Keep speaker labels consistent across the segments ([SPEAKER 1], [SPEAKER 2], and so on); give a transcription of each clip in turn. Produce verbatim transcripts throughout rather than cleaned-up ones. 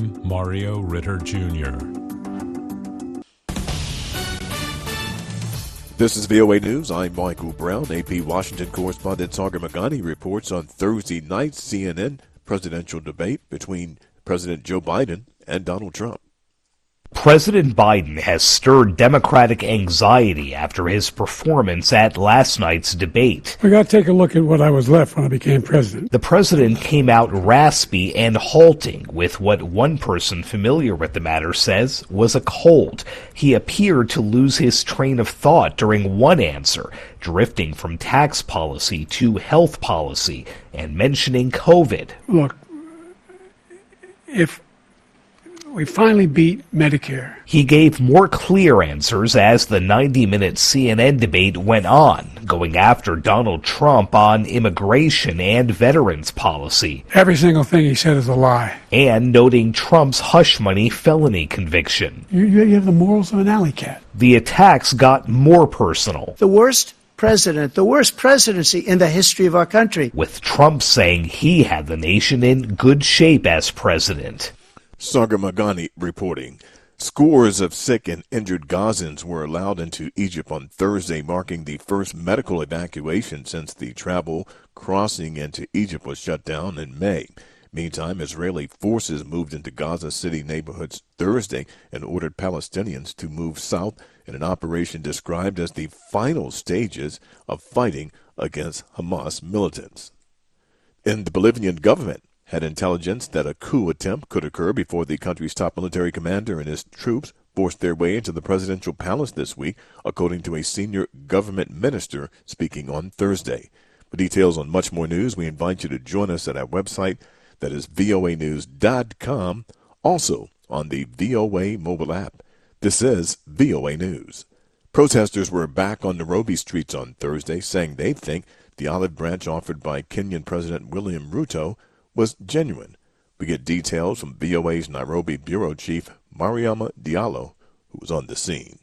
[SPEAKER 1] I'm Mario Ritter Junior
[SPEAKER 2] This is V O A News. I'm Michael Brown. A P Washington correspondent Sagar Meghani reports on Thursday night's C N N presidential debate between President Joe Biden and Donald Trump.
[SPEAKER 3] President Biden has stirred Democratic anxiety after his performance at last night's debate.
[SPEAKER 4] We got to take a look at what I was left when I became president.
[SPEAKER 3] The president came out raspy and halting with what one person familiar with the matter says was a cold. He appeared to lose his train of thought during one answer, drifting from tax policy to health policy and mentioning COVID.
[SPEAKER 4] Look, if we finally beat Medicare.
[SPEAKER 3] He gave more clear answers as the ninety-minute C N N debate went on, going after Donald Trump on immigration and veterans policy.
[SPEAKER 4] Every single thing he said is a lie.
[SPEAKER 3] And noting Trump's hush money felony conviction.
[SPEAKER 4] You, you have the morals of an alley cat.
[SPEAKER 3] The attacks got more personal.
[SPEAKER 5] The worst president, the worst presidency in the history of our country.
[SPEAKER 3] With Trump saying he had the nation in good shape as president.
[SPEAKER 2] Sagar Meghani reporting. Scores of sick and injured Gazans were allowed into Egypt on Thursday, marking the first medical evacuation since the travel crossing into Egypt was shut down in May. Meantime, Israeli forces moved into Gaza City neighborhoods Thursday and ordered Palestinians to move south in an operation described as the final stages of fighting against Hamas militants. In the Bolivian government, had intelligence that a coup attempt could occur before the country's top military commander and his troops forced their way into the presidential palace this week, according to a senior government minister speaking on Thursday. For details on much more news, we invite you to join us at our website, that is V O A news dot com, also on the V O A mobile app. This is V O A News. Protesters were back on Nairobi streets on Thursday, saying they think the olive branch offered by Kenyan President William Ruto was genuine. We get details from V O A's Nairobi Bureau Chief Mariama Diallo, who was on the scene.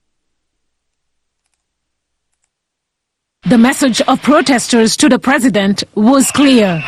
[SPEAKER 6] The message of protesters to the president was clear.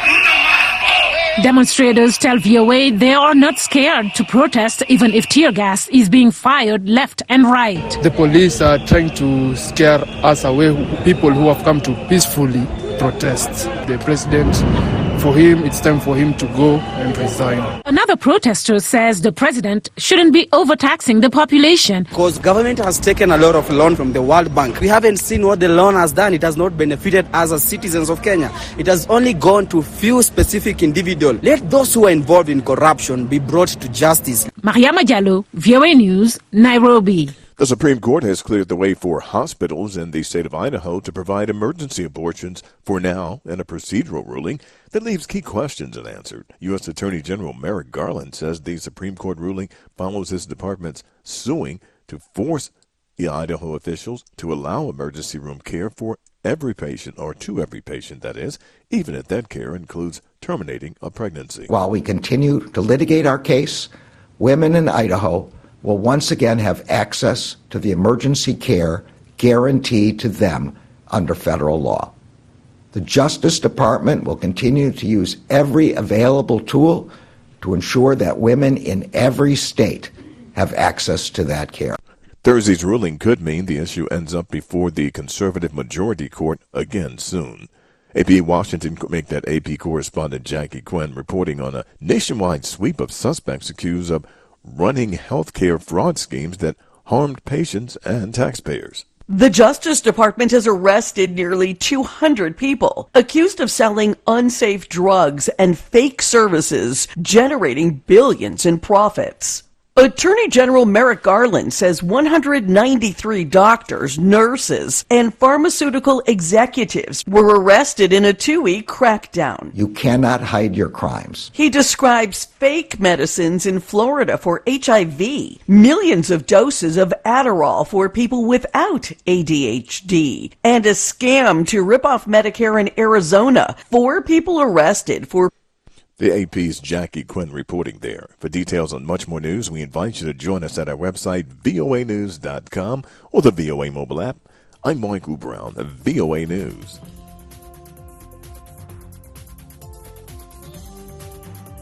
[SPEAKER 6] Demonstrators tell V O A they are not scared to protest even if tear gas is being fired left and right.
[SPEAKER 7] The police are trying to scare us away, people who have come to peacefully protest. The president, for him, it's time for him to go and resign.
[SPEAKER 6] Another protester says the president shouldn't be overtaxing the population.
[SPEAKER 8] Because government has taken a lot of loan from the World Bank. We haven't seen what the loan has done. It has not benefited us as citizens of Kenya. It has only gone to few specific individuals. Let those who are involved in corruption be brought to justice.
[SPEAKER 6] Mariama Diallo, V O A News, Nairobi.
[SPEAKER 2] The Supreme Court has cleared the way for hospitals in the state of Idaho to provide emergency abortions for now in a procedural ruling that leaves key questions unanswered. U S Attorney General Merrick Garland says the Supreme Court ruling follows his department's suing to force the Idaho officials to allow emergency room care for every patient, or to every patient, that is, even if that care includes terminating a pregnancy.
[SPEAKER 9] While we continue to litigate our case, women in Idaho will once again have access to the emergency care guaranteed to them under federal law. The Justice Department will continue to use every available tool to ensure that women in every state have access to that care.
[SPEAKER 2] Thursday's ruling could mean the issue ends up before the conservative majority court again soon. A P Washington make that A P correspondent Jackie Quinn reporting on a nationwide sweep of suspects accused of running healthcare fraud schemes that harmed patients and taxpayers.
[SPEAKER 10] The Justice Department has arrested nearly two hundred people accused of selling unsafe drugs and fake services, generating billions in profits. Attorney General Merrick Garland says one hundred ninety-three doctors, nurses, and pharmaceutical executives were arrested in a two-week crackdown.
[SPEAKER 9] You cannot hide your crimes.
[SPEAKER 10] He describes fake medicines in Florida for H I V, millions of doses of Adderall for people without A D H D, and a scam to rip off Medicare in Arizona. Four people arrested for
[SPEAKER 2] The A P's Jackie Quinn reporting there. For details on much more news, we invite you to join us at our website, V O A news dot com, or the V O A mobile app. I'm Michael Brown of V O A News.